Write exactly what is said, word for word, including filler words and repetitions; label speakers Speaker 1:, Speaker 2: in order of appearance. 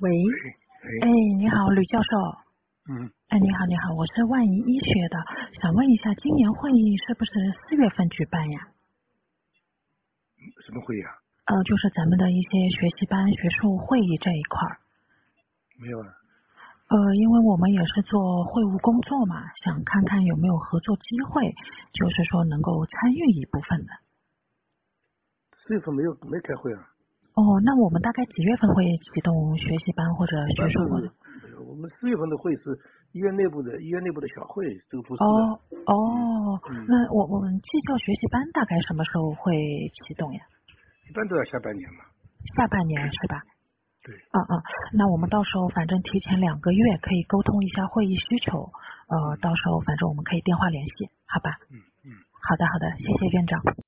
Speaker 1: 喂，
Speaker 2: 哎，
Speaker 1: 哎，你好，吕教授。
Speaker 2: 嗯，
Speaker 1: 哎，你好，你好，我是万宜医学的，想问一下，今年会议是不是四月份举办呀？
Speaker 2: 什么会议啊？
Speaker 1: 呃，就是咱们的一些学习班、学术会议这一块儿。
Speaker 2: 没有啊。
Speaker 1: 呃，因为我们也是做会务工作嘛，想看看有没有合作机会，就是说能够参与一部分的。
Speaker 2: 四月份没有没开会啊。
Speaker 1: 哦，那我们大概几月份会启动学习班或者学术活动？
Speaker 2: 没有，我们四月份的会是医院内部的医院内部的小会，这个不是的。
Speaker 1: 哦哦，
Speaker 2: 嗯，
Speaker 1: 那我我们技校学习班大概什么时候会启动呀？
Speaker 2: 一般都要下半年嘛。
Speaker 1: 下半年是吧？
Speaker 2: 对。
Speaker 1: 嗯嗯，那我们到时候反正提前两个月可以沟通一下会议需求，呃，到时候反正我们可以电话联系，好吧？
Speaker 2: 嗯嗯。
Speaker 1: 好的好的，谢谢院长。